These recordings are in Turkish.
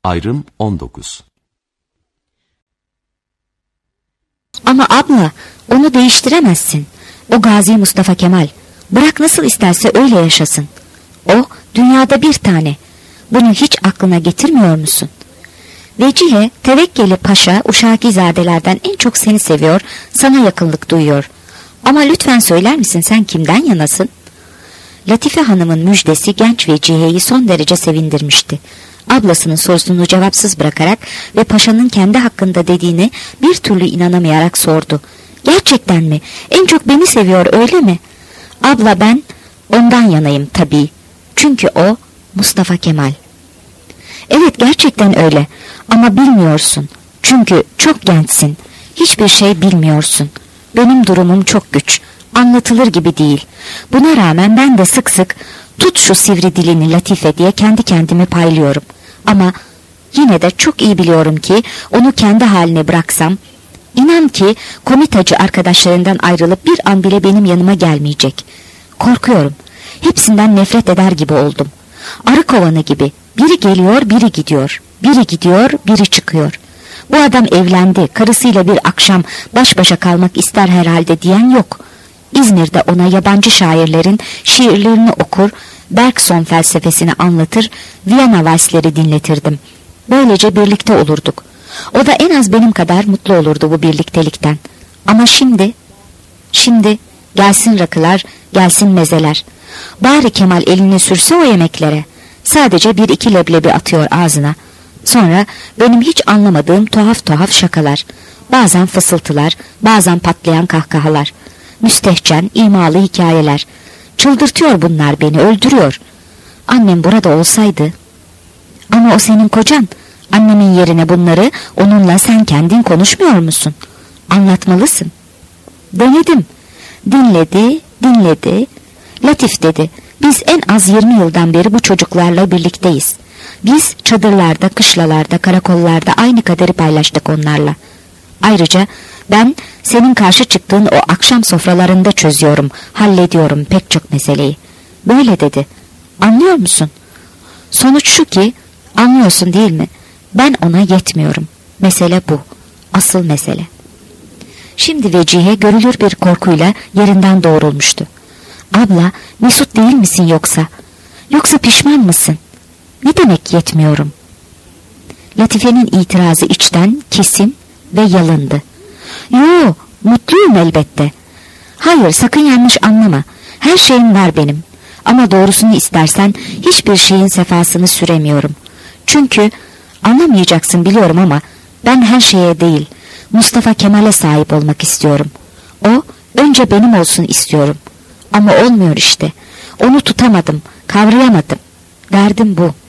Ayrım 19. Ama abla, onu değiştiremezsin. O Gazi Mustafa Kemal. Bırak nasıl isterse öyle yaşasın. O dünyada bir tane. Bunu hiç aklına getirmiyor musun? Vecihe, Tevekkeli Paşa, Uşakizadelerden en çok seni seviyor, sana yakınlık duyuyor. Ama lütfen söyler misin, sen kimden yanasın? Latife Hanım'ın müjdesi genç Vecihe'yi son derece sevindirmişti. Ablasının sorusunu cevapsız bırakarak ve paşanın kendi hakkında dediğine bir türlü inanamayarak sordu. Gerçekten mi? En çok beni seviyor, öyle mi? Abla, ben ondan yanayım tabii. Çünkü o Mustafa Kemal. Evet, gerçekten öyle. Ama bilmiyorsun. Çünkü çok gençsin. Hiçbir şey bilmiyorsun. Benim durumum çok güç. Anlatılır gibi değil. Buna rağmen ben de sık sık tut şu sivri dilini Latife diye kendi kendimi paylıyorum. Ama yine de çok iyi biliyorum ki onu kendi haline bıraksam, inan ki komitacı arkadaşlarından ayrılıp bir an bile benim yanıma gelmeyecek. Korkuyorum. Hepsinden nefret eder gibi oldum. Arı kovanı gibi. Biri geliyor, biri gidiyor. Biri gidiyor, biri çıkıyor. Bu adam evlendi, karısıyla bir akşam baş başa kalmak ister herhalde diyen yok. İzmir'de ona yabancı şairlerin şiirlerini okur, Bergson felsefesini anlatır, Viyana valsleri dinletirdim. Böylece birlikte olurduk. O da en az benim kadar mutlu olurdu bu birliktelikten. Ama şimdi gelsin rakılar, gelsin mezeler. Bari Kemal elini sürse o yemeklere. Sadece bir iki leblebi atıyor ağzına. Sonra benim hiç anlamadığım tuhaf tuhaf şakalar. Bazen fısıltılar, bazen patlayan kahkahalar. Müstehcen, imalı hikayeler. Çıldırtıyor bunlar beni, öldürüyor. Annem burada olsaydı. Ama o senin kocan. Annemin yerine bunları onunla sen kendin konuşmuyor musun? Anlatmalısın. Denedim. Dinledi. Latif dedi. Biz en az 20 yıldan beri bu çocuklarla birlikteyiz. Biz çadırlarda, kışlalarda, karakollarda aynı kaderi paylaştık onlarla. Ayrıca ben senin karşı çıktığın o akşam sofralarında çözüyorum, hallediyorum pek çok meseleyi. Böyle dedi. Anlıyor musun? Sonuç şu ki, anlıyorsun değil mi? Ben ona yetmiyorum. Mesele bu. Asıl mesele. Şimdi Vecihe görülür bir korkuyla yerinden doğrulmuştu. Abla, mesut değil misin yoksa? Yoksa pişman mısın? Ne demek yetmiyorum? Latife'nin itirazı içten, kesin ve yalındı. Yo, mutluyum elbette. Hayır, sakın yanlış anlama. Her şeyim var benim. Ama doğrusunu istersen hiçbir şeyin sefasını süremiyorum. Çünkü anlamayacaksın biliyorum ama ben her şeye değil, Mustafa Kemal'e sahip olmak istiyorum. O önce benim olsun istiyorum. Ama olmuyor işte. Onu tutamadım, kavrayamadım. Derdim bu.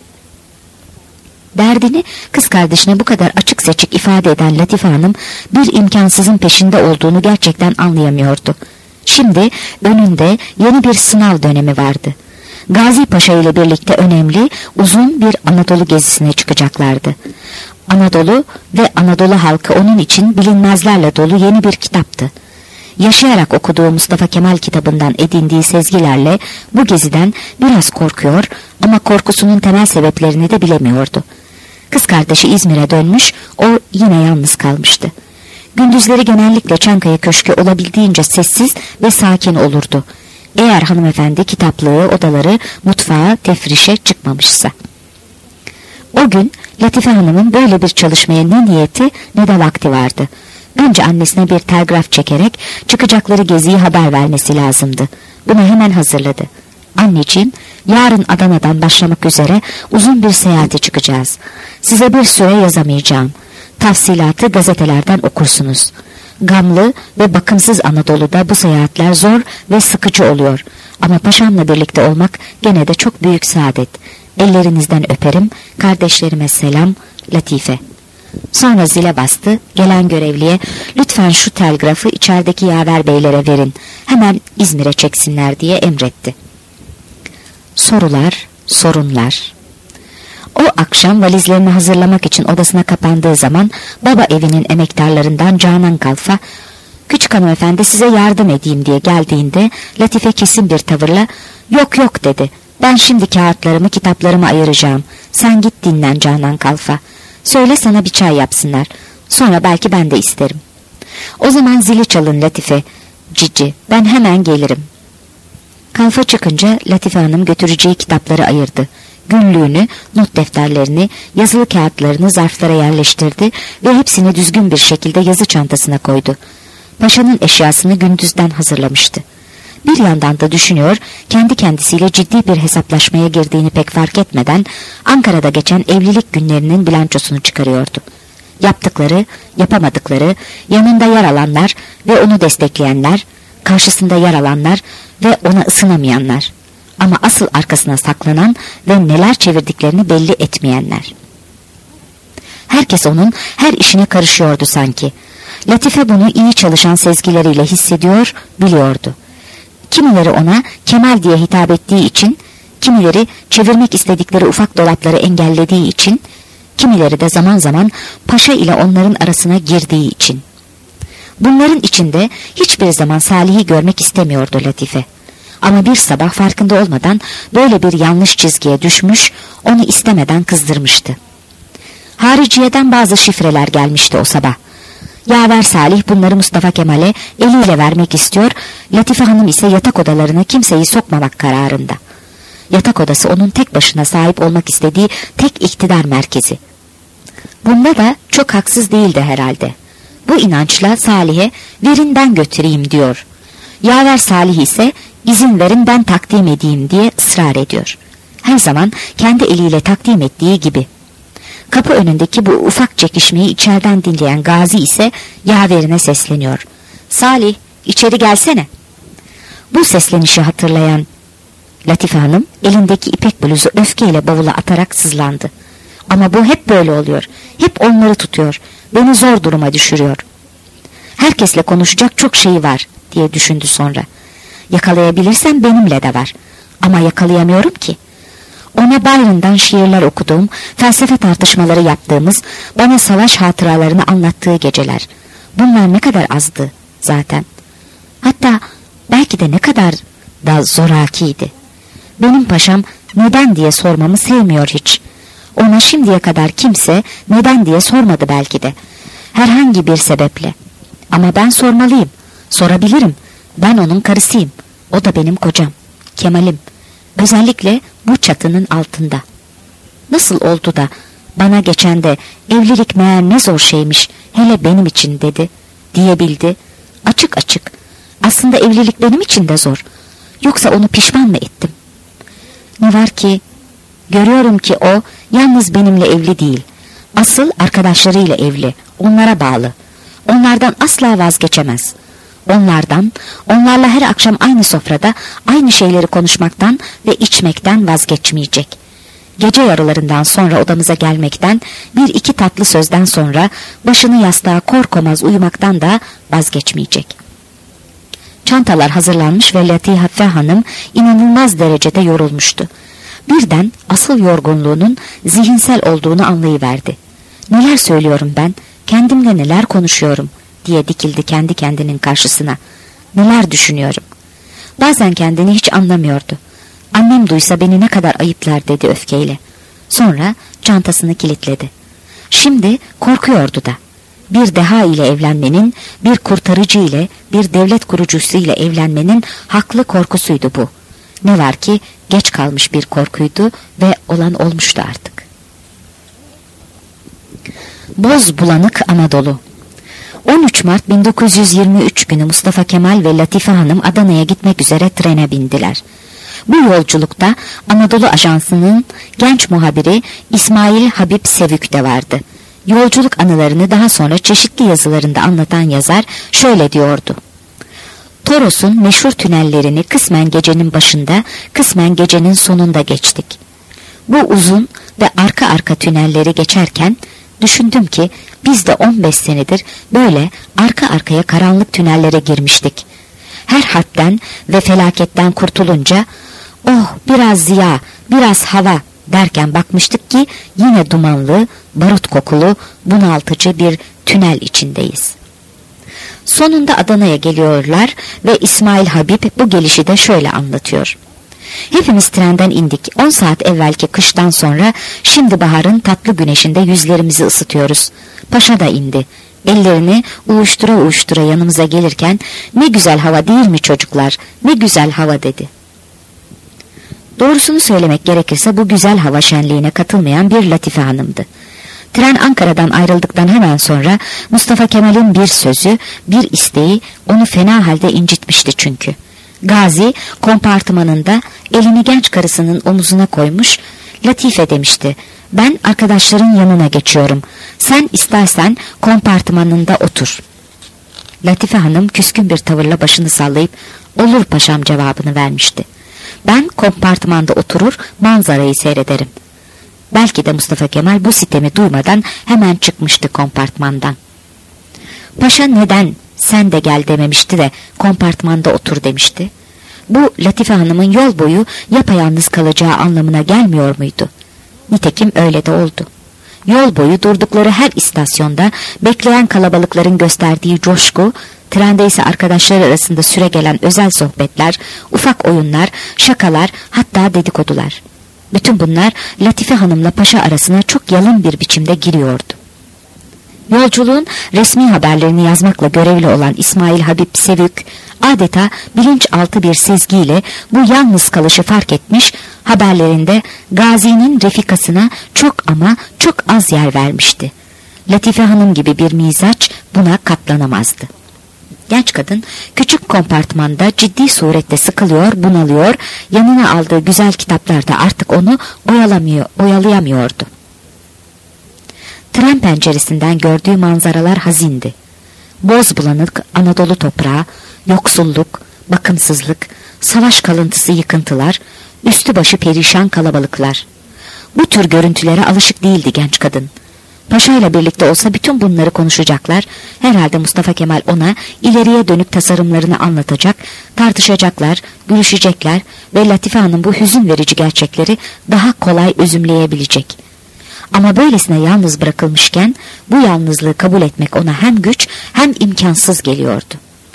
Derdini kız kardeşine bu kadar açık seçik ifade eden Latife Hanım bir imkansızın peşinde olduğunu gerçekten anlayamıyordu. Şimdi önünde yeni bir sınav dönemi vardı. Gazi Paşa ile birlikte önemli, uzun bir Anadolu gezisine çıkacaklardı. Anadolu ve Anadolu halkı onun için bilinmezlerle dolu yeni bir kitaptı. Yaşayarak okuduğu Mustafa Kemal kitabından edindiği sezgilerle bu geziden biraz korkuyor ama korkusunun temel sebeplerini de bilemiyordu. Kız kardeşi İzmir'e dönmüş, o yine yalnız kalmıştı. Gündüzleri genellikle Çankaya Köşkü olabildiğince sessiz ve sakin olurdu. Eğer hanımefendi kitaplığı, odaları, mutfağı, tefrişe çıkmamışsa. O gün Latife Hanım'ın böyle bir çalışmaya ne niyeti ne de vakti vardı. Önce annesine bir telgraf çekerek çıkacakları geziyi haber vermesi lazımdı. Bunu hemen hazırladı. Anneciğim, yarın Adana'dan başlamak üzere uzun bir seyahate çıkacağız. Size bir süre yazamayacağım. Tafsilatı gazetelerden okursunuz. Gamlı ve bakımsız Anadolu'da bu seyahatler zor ve sıkıcı oluyor. Ama paşamla birlikte olmak gene de çok büyük saadet. Ellerinizden öperim, kardeşlerime selam, Latife. Sonra zile bastı, gelen görevliye lütfen şu telgrafı içerideki yaver beylere verin, hemen İzmir'e çeksinler diye emretti. Sorular, sorunlar. O akşam valizlerini hazırlamak için odasına kapandığı zaman baba evinin emektarlarından Canan Kalfa, küçük hanımefendi size yardım edeyim diye geldiğinde Latife kesin bir tavırla yok yok dedi. Ben şimdi kağıtlarımı, kitaplarımı ayıracağım. Sen git dinlen Canan Kalfa. Söyle sana bir çay yapsınlar. Sonra belki ben de isterim. O zaman zili çalın Latife. Cici, ben hemen gelirim. Kalfa çıkınca Latife Hanım götüreceği kitapları ayırdı. Günlüğünü, not defterlerini, yazılı kağıtlarını zarflara yerleştirdi ve hepsini düzgün bir şekilde yazı çantasına koydu. Paşanın eşyasını gündüzden hazırlamıştı. Bir yandan da düşünüyor, kendi kendisiyle ciddi bir hesaplaşmaya girdiğini pek fark etmeden Ankara'da geçen evlilik günlerinin bilançosunu çıkarıyordu. Yaptıkları, yapamadıkları, yanında yer alanlar ve onu destekleyenler, karşısında yer alanlar ve ona ısınamayanlar. Ama asıl arkasına saklanan ve neler çevirdiklerini belli etmeyenler. Herkes onun her işine karışıyordu sanki. Latife bunu iyi çalışan sezgileriyle hissediyor, biliyordu. Kimileri ona Kemal diye hitap ettiği için, kimileri çevirmek istedikleri ufak dolapları engellediği için, kimileri de zaman zaman paşa ile onların arasına girdiği için. Bunların içinde hiçbir zaman Salih'i görmek istemiyordu Latife. Ama bir sabah farkında olmadan böyle bir yanlış çizgiye düşmüş, onu istemeden kızdırmıştı. Hariciye'den bazı şifreler gelmişti o sabah. Yaver Salih bunları Mustafa Kemal'e eliyle vermek istiyor, Latife Hanım ise yatak odalarına kimseyi sokmamak kararında. Yatak odası onun tek başına sahip olmak istediği tek iktidar merkezi. Bunda da çok haksız değildi herhalde. Bu inançla Salih'e verin ben götüreyim diyor. Yaver Salih ise izin verin ben takdim edeyim diye ısrar ediyor. Her zaman kendi eliyle takdim ettiği gibi. Kapı önündeki bu ufak çekişmeyi içeriden dinleyen Gazi ise yaverine sesleniyor. Salih, içeri gelsene. Bu seslenişi hatırlayan Latife Hanım elindeki ipek bluzu öfkeyle bavula atarak sızlandı. Ama bu hep böyle oluyor. Hep onları tutuyor. Beni zor duruma düşürüyor. Herkesle konuşacak çok şeyi var diye düşündü sonra. Yakalayabilirsem benimle de var. Ama yakalayamıyorum ki. Ona Byron'dan şiirler okuduğum, felsefe tartışmaları yaptığımız, bana savaş hatıralarını anlattığı geceler. Bunlar ne kadar azdı zaten. Hatta belki de ne kadar da zorakiydi. Benim paşam neden diye sormamı sevmiyor hiç. Ona şimdiye kadar kimse neden diye sormadı belki de. Herhangi bir sebeple. Ama ben sormalıyım. Sorabilirim. Ben onun karısıyım. O da benim kocam. Kemal'im. Özellikle bu çatının altında. Nasıl oldu da bana geçen de evlilik meğer ne zor şeymiş hele benim için dedi. Diyebildi. Açık açık. Aslında evlilik benim için de zor. Yoksa onu pişman mı ettim? Ne var ki görüyorum ki o yalnız benimle evli değil. Asıl arkadaşlarıyla evli. Onlara bağlı. Onlardan asla vazgeçemez. Onlarla her akşam aynı sofrada aynı şeyleri konuşmaktan ve içmekten vazgeçmeyecek. Gece yarılarından sonra odamıza gelmekten, bir iki tatlı sözden sonra başını yastığa korkomaz uyumaktan da vazgeçmeyecek. Çantalar hazırlanmış ve Latife Hanım inanılmaz derecede yorulmuştu. Birden asıl yorgunluğunun zihinsel olduğunu anlayıverdi. Neler söylüyorum ben, kendimle neler konuşuyorum diye dikildi kendi kendinin karşısına. Neler düşünüyorum. Bazen kendini hiç anlamıyordu. Annem duysa beni ne kadar ayıplar dedi öfkeyle. Sonra çantasını kilitledi. Şimdi korkuyordu da. Bir deha ile evlenmenin, bir kurtarıcı ile, bir devlet kurucusu ile evlenmenin haklı korkusuydu bu. Ne var ki geç kalmış bir korkuydu ve olan olmuştu artık. Boz bulanık Anadolu. 13 Mart 1923 günü Mustafa Kemal ve Latife Hanım Adana'ya gitmek üzere trene bindiler. Bu yolculukta Anadolu Ajansı'nın genç muhabiri İsmail Habib Sevük de vardı. Yolculuk anılarını daha sonra çeşitli yazılarında anlatan yazar şöyle diyordu. Toros'un meşhur tünellerini kısmen gecenin başında, kısmen gecenin sonunda geçtik. Bu uzun ve arka arka tünelleri geçerken düşündüm ki biz de 15 senedir böyle arka arkaya karanlık tünellere girmiştik. Her harpten ve felaketten kurtulunca oh biraz ziya, biraz hava derken bakmıştık ki yine dumanlı, barut kokulu, bunaltıcı bir tünel içindeyiz. Sonunda Adana'ya geliyorlar ve İsmail Habib bu gelişi de şöyle anlatıyor. Hepimiz trenden indik. 10 saat evvelki kıştan sonra şimdi baharın tatlı güneşinde yüzlerimizi ısıtıyoruz. Paşa da indi. Ellerini uyuştura uyuştura yanımıza gelirken "Ne güzel hava değil mi çocuklar? Ne güzel hava" dedi. Doğrusunu söylemek gerekirse bu güzel hava şenliğine katılmayan bir Latife Hanım'dı. Tren Ankara'dan ayrıldıktan hemen sonra Mustafa Kemal'in bir sözü, bir isteği onu fena halde incitmişti çünkü. Gazi kompartımanında elini genç karısının omuzuna koymuş, "Latife" demişti, "ben arkadaşların yanına geçiyorum. Sen istersen kompartımanında otur." Latife Hanım küskün bir tavırla başını sallayıp "Olur paşam" cevabını vermişti. "Ben kompartımanda oturur manzarayı seyrederim." Belki de Mustafa Kemal bu sitemi duymadan hemen çıkmıştı kompartmandan. Paşa neden "sen de gel" dememişti de kompartmanda otur demişti. Bu Latife Hanım'ın yol boyu yapayalnız kalacağı anlamına gelmiyor muydu? Nitekim öyle de oldu. Yol boyu durdukları her istasyonda bekleyen kalabalıkların gösterdiği coşku, trende ise arkadaşları arasında süregelen özel sohbetler, ufak oyunlar, şakalar, hatta dedikodular. Bütün bunlar Latife Hanım'la Paşa arasına çok yalın bir biçimde giriyordu. Yolculuğun resmi haberlerini yazmakla görevli olan İsmail Habib Sevük, adeta bilinçaltı bir sezgiyle bu yalnız kalışı fark etmiş, haberlerinde Gazi'nin refikasına çok ama çok az yer vermişti. Latife Hanım gibi bir mizaç buna katlanamazdı. Genç kadın küçük kompartmanda ciddi surette sıkılıyor, bunalıyor, yanına aldığı güzel kitaplar da artık onu oyalayamıyordu. Tren penceresinden gördüğü manzaralar hazindi. Boz bulanık Anadolu toprağı, yoksulluk, bakımsızlık, savaş kalıntısı yıkıntılar, üstü başı perişan kalabalıklar. Bu tür görüntülere alışık değildi genç kadın. Paşa ile birlikte olsa bütün bunları konuşacaklar. Herhalde Mustafa Kemal ona ileriye dönük tasarımlarını anlatacak, tartışacaklar, gülüşecekler ve Latife Hanım bu hüzün verici gerçekleri daha kolay özümleyebilecek. Ama böylesine yalnız bırakılmışken bu yalnızlığı kabul etmek ona hem güç hem imkansız geliyordu.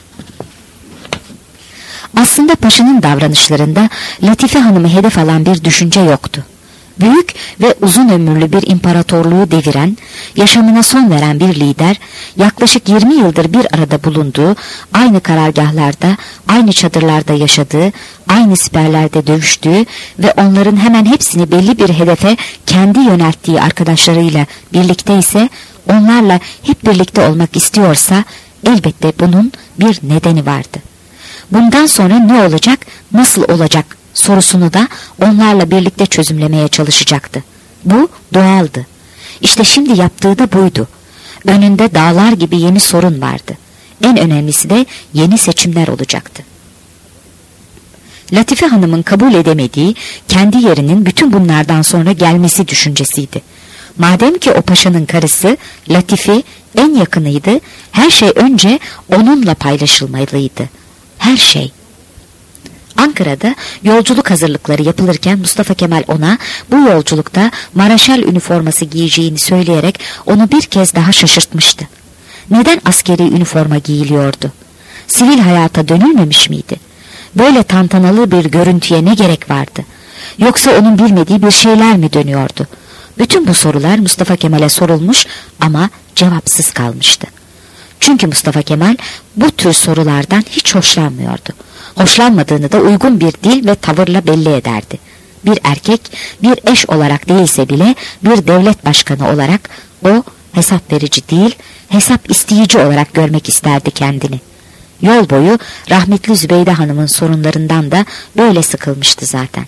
Aslında Paşa'nın davranışlarında Latife Hanım'ı hedef alan bir düşünce yoktu. Büyük ve uzun ömürlü bir imparatorluğu deviren, yaşamına son veren bir lider, yaklaşık 20 yıldır bir arada bulunduğu, aynı karargahlarda, aynı çadırlarda yaşadığı, aynı siperlerde dövüştüğü ve onların hemen hepsini belli bir hedefe kendi yönelttiği arkadaşlarıyla birlikte ise, onlarla hep birlikte olmak istiyorsa, elbette bunun bir nedeni vardı. Bundan sonra ne olacak, nasıl olacak sorusunu da onlarla birlikte çözümlemeye çalışacaktı. Bu doğaldı. İşte şimdi yaptığı da buydu. Önünde dağlar gibi yeni sorun vardı. En önemlisi de yeni seçimler olacaktı. Latife Hanım'ın kabul edemediği kendi yerinin bütün bunlardan sonra gelmesi düşüncesiydi. Madem ki o paşanın karısı Latife en yakınıydı, her şey önce onunla paylaşılmalıydı. Her şey. Ankara'da yolculuk hazırlıkları yapılırken Mustafa Kemal ona bu yolculukta Maraşal üniforması giyeceğini söyleyerek onu bir kez daha şaşırtmıştı. Neden askeri üniforma giyiliyordu? Sivil hayata dönülmemiş miydi? Böyle tantanalı bir görüntüye ne gerek vardı? Yoksa onun bilmediği bir şeyler mi dönüyordu? Bütün bu sorular Mustafa Kemal'e sorulmuş ama cevapsız kalmıştı. Çünkü Mustafa Kemal bu tür sorulardan hiç hoşlanmıyordu. Hoşlanmadığını da uygun bir dil ve tavırla belli ederdi. Bir erkek, bir eş olarak değilse bile bir devlet başkanı olarak o hesap verici değil, hesap isteyici olarak görmek isterdi kendini. Yol boyu rahmetli Zübeyde Hanım'ın sorunlarından da böyle sıkılmıştı zaten.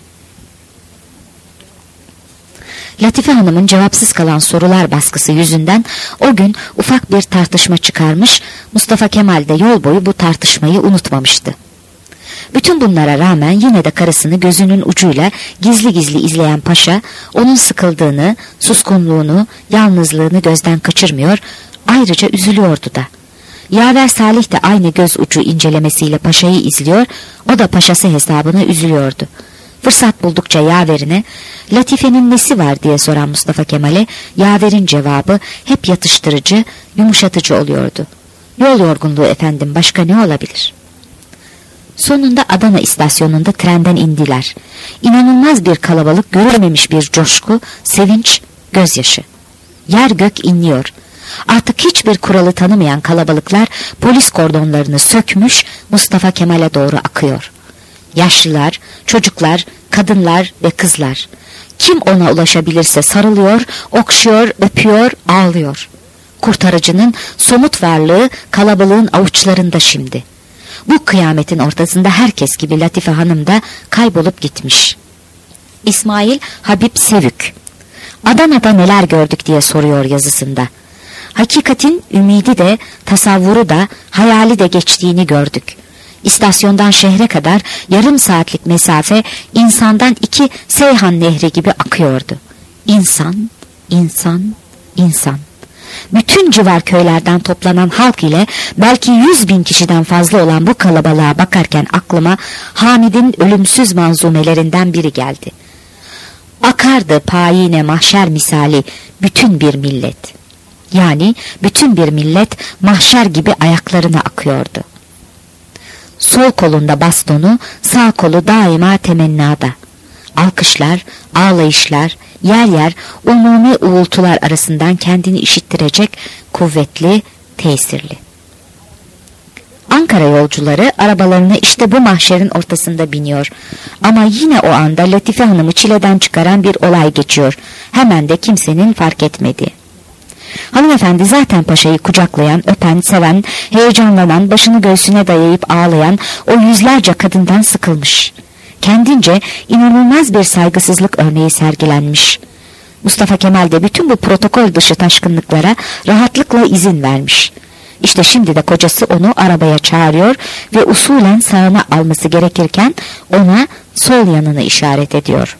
Latife Hanım'ın cevapsız kalan sorular baskısı yüzünden o gün ufak bir tartışma çıkarmış, Mustafa Kemal de yol boyu bu tartışmayı unutmamıştı. Bütün bunlara rağmen yine de karısını gözünün ucuyla gizli gizli izleyen Paşa, onun sıkıldığını, suskunluğunu, yalnızlığını gözden kaçırmıyor, ayrıca üzülüyordu da. Yaver Salih de aynı göz ucu incelemesiyle Paşa'yı izliyor, o da Paşası hesabına üzülüyordu. Fırsat buldukça yaverine, Latife'nin nesi var diye soran Mustafa Kemal'e, yaverin cevabı hep yatıştırıcı, yumuşatıcı oluyordu. Yol yorgunluğu efendim, başka ne olabilir? Sonunda Adana istasyonunda trenden indiler. İnanılmaz bir kalabalık, görülmemiş bir coşku, sevinç, gözyaşı. Yer gök inliyor. Artık hiçbir kuralı tanımayan kalabalıklar polis kordonlarını sökmüş Mustafa Kemal'e doğru akıyor. Yaşlılar, çocuklar, kadınlar ve kızlar. Kim ona ulaşabilirse sarılıyor, okşuyor, öpüyor, ağlıyor. Kurtarıcının somut varlığı kalabalığın avuçlarında şimdi. Bu kıyametin ortasında herkes gibi Latife Hanım da kaybolup gitmiş. İsmail Habib Sevük, Adana'da neler gördük diye soruyor yazısında. Hakikatin ümidi de, tasavvuru da, hayali de geçtiğini gördük. İstasyondan şehre kadar yarım saatlik mesafe insandan 2 Seyhan Nehri gibi akıyordu. İnsan, insan, insan. Bütün civar köylerden toplanan halk ile belki 100.000 kişiden fazla olan bu kalabalığa bakarken aklıma Hamid'in ölümsüz manzumelerinden biri geldi. Akardı payine mahşer misali bütün bir millet. Yani bütün bir millet mahşer gibi ayaklarına akıyordu. Sol kolunda bastonu, sağ kolu daima temennada. Alkışlar, ağlayışlar, yer yer umumi uğultular arasından kendini işittirecek kuvvetli, tesirli. Ankara yolcuları arabalarına işte bu mahşerin ortasında biniyor. Ama yine o anda Latife Hanım'ı çileden çıkaran bir olay geçiyor. Hemen de kimsenin fark etmediği. Hanımefendi zaten paşayı kucaklayan, öpen, seven, heyecanlanan, başını göğsüne dayayıp ağlayan o yüzlerce kadından sıkılmış. Kendince inanılmaz bir saygısızlık örneği sergilenmiş. Mustafa Kemal de bütün bu protokol dışı taşkınlıklara rahatlıkla izin vermiş. İşte şimdi de kocası onu arabaya çağırıyor ve usulen sağına alması gerekirken ona sol yanını işaret ediyor.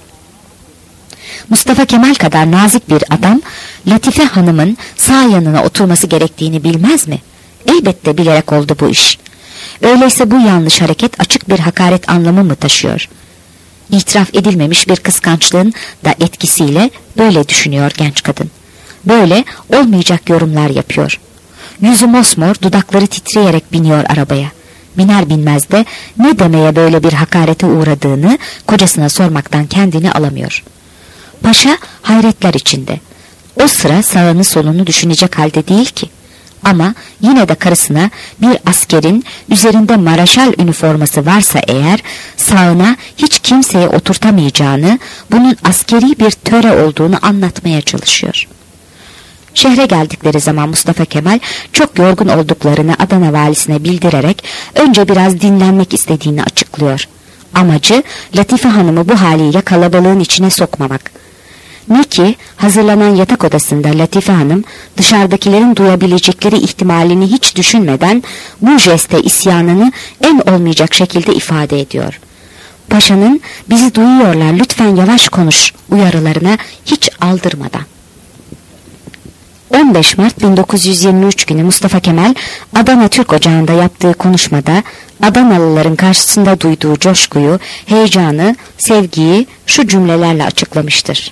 Mustafa Kemal kadar nazik bir adam Latife Hanım'ın sağ yanına oturması gerektiğini bilmez mi? Elbette bilerek oldu bu iş. Öyleyse bu yanlış hareket açık bir hakaret anlamı mı taşıyor? İtiraf edilmemiş bir kıskançlığın da etkisiyle böyle düşünüyor genç kadın. Böyle olmayacak yorumlar yapıyor. Yüzü mosmor, dudakları titreyerek biniyor arabaya. Biner binmez de ne demeye böyle bir hakarete uğradığını kocasına sormaktan kendini alamıyor. Paşa hayretler içinde. O sıra sağını solunu düşünecek halde değil ki. Ama yine de karısına bir askerin üzerinde maraşal üniforması varsa eğer sağına hiç kimseye oturtamayacağını, bunun askeri bir töre olduğunu anlatmaya çalışıyor. Şehre geldikleri zaman Mustafa Kemal çok yorgun olduklarını Adana valisine bildirerek önce biraz dinlenmek istediğini açıklıyor. Amacı Latife Hanım'ı bu haliyle kalabalığın içine sokmamak. Ne ki hazırlanan yatak odasında Latife Hanım dışarıdakilerin duyabilecekleri ihtimalini hiç düşünmeden bu jeste isyanını en olmayacak şekilde ifade ediyor. Paşanın "bizi duyuyorlar lütfen yavaş konuş" uyarılarına hiç aldırmadan. 15 Mart 1923 günü Mustafa Kemal Adana Türk Ocağı'nda yaptığı konuşmada Adanalıların karşısında duyduğu coşkuyu, heyecanı, sevgiyi şu cümlelerle açıklamıştır.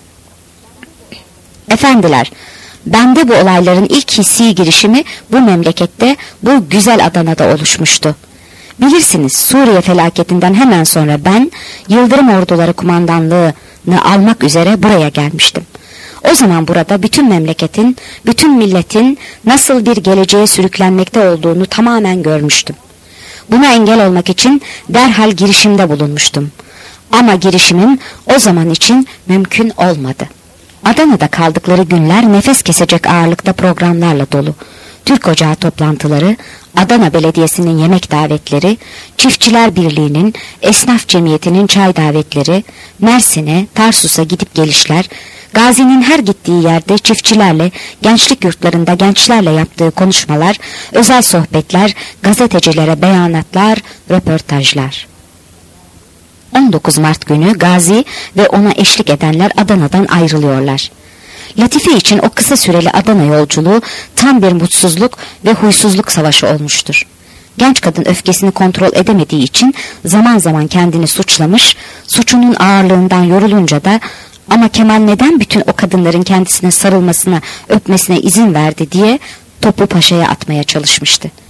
Efendiler, bende bu olayların ilk hissi girişimi bu memlekette, bu güzel Adana'da oluşmuştu. Bilirsiniz Suriye felaketinden hemen sonra ben Yıldırım Orduları kumandanlığını almak üzere buraya gelmiştim. O zaman burada bütün memleketin, bütün milletin nasıl bir geleceğe sürüklenmekte olduğunu tamamen görmüştüm. Buna engel olmak için derhal girişimde bulunmuştum. Ama girişimim o zaman için mümkün olmadı. Adana'da kaldıkları günler nefes kesecek ağırlıkta programlarla dolu. Türk Ocağı toplantıları, Adana Belediyesi'nin yemek davetleri, Çiftçiler Birliği'nin, Esnaf Cemiyeti'nin çay davetleri, Mersin'e, Tarsus'a gidip gelişler, Gazi'nin her gittiği yerde çiftçilerle, gençlik yurtlarında gençlerle yaptığı konuşmalar, özel sohbetler, gazetecilere beyanatlar, röportajlar. 19 Mart günü Gazi ve ona eşlik edenler Adana'dan ayrılıyorlar. Latife için o kısa süreli Adana yolculuğu tam bir mutsuzluk ve huysuzluk savaşı olmuştur. Genç kadın öfkesini kontrol edemediği için zaman zaman kendini suçlamış, suçunun ağırlığından yorulunca da "ama Kemal neden bütün o kadınların kendisine sarılmasına, öpmesine izin verdi?" diye topu paşaya atmaya çalışmıştı.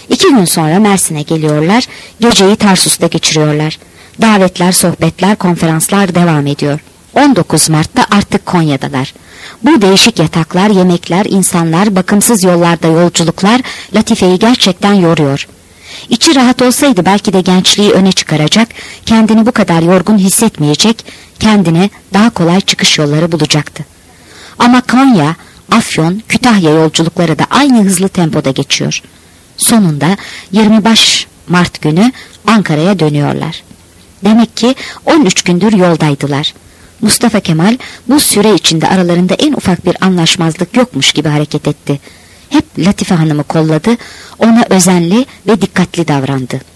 2 gün sonra Mersin'e geliyorlar, geceyi Tarsus'ta geçiriyorlar. Davetler, sohbetler, konferanslar devam ediyor. 19 Mart'ta artık Konya'dalar. Bu değişik yataklar, yemekler, insanlar, bakımsız yollarda yolculuklar Latife'yi gerçekten yoruyor. İçi rahat olsaydı belki de gençliği öne çıkaracak, kendini bu kadar yorgun hissetmeyecek, kendine daha kolay çıkış yolları bulacaktı. Ama Konya, Afyon, Kütahya yolculukları da aynı hızlı tempoda geçiyor. Sonunda 25 Mart günü Ankara'ya dönüyorlar. Demek ki 13 gündür yoldaydılar. Mustafa Kemal bu süre içinde aralarında en ufak bir anlaşmazlık yokmuş gibi hareket etti. Hep Latife Hanım'ı kolladı, ona özenli ve dikkatli davrandı.